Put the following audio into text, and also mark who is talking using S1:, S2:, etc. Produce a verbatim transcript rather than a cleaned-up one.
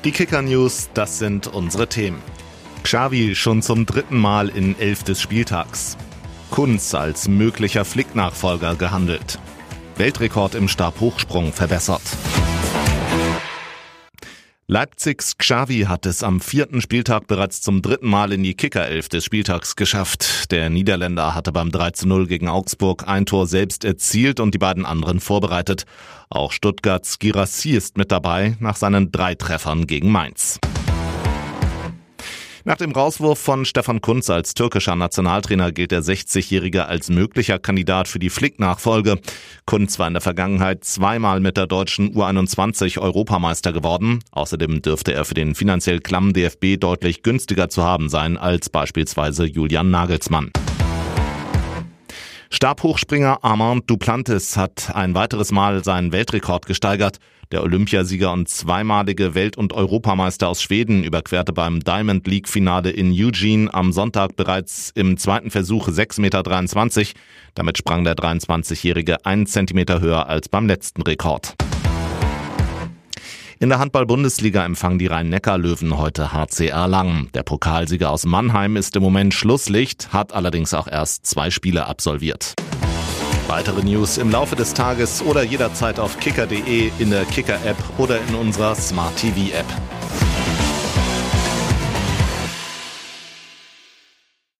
S1: Die Kicker-News, das sind unsere Themen. Xavi schon zum dritten Mal in Elf des Spieltags. Kunz als möglicher Flick-Nachfolger gehandelt. Weltrekord im Stabhochsprung verbessert. Leipzigs Xavi hat es am vierten Spieltag bereits zum dritten Mal in die Kicker-Elf des Spieltags geschafft. Der Niederländer hatte beim drei zu null gegen Augsburg ein Tor selbst erzielt und die beiden anderen vorbereitet. Auch Stuttgarts Guirassy ist mit dabei nach seinen drei Treffern gegen Mainz. Nach dem Rauswurf von Stefan Kunz als türkischer Nationaltrainer gilt der sechzigjährige als möglicher Kandidat für die Flick-Nachfolge. Kunz war in der Vergangenheit zweimal mit der deutschen U einundzwanzig Europameister geworden. Außerdem dürfte er für den finanziell klammen D F B deutlich günstiger zu haben sein als beispielsweise Julian Nagelsmann. Stabhochspringer Armand Duplantis hat ein weiteres Mal seinen Weltrekord gesteigert. Der Olympiasieger und zweimalige Welt- und Europameister aus Schweden überquerte beim Diamond League-Finale in Eugene am Sonntag bereits im zweiten Versuch sechs Komma dreiundzwanzig Meter. Damit sprang der dreiundzwanzigjährige einen Zentimeter höher als beim letzten Rekord. In der Handball-Bundesliga empfangen die Rhein-Neckar-Löwen heute H C Erlangen. Der Pokalsieger aus Mannheim ist im Moment Schlusslicht, hat allerdings auch erst zwei Spiele absolviert. Weitere News im Laufe des Tages oder jederzeit auf kicker punkt de, in der Kicker-App oder in unserer Smart T V-App.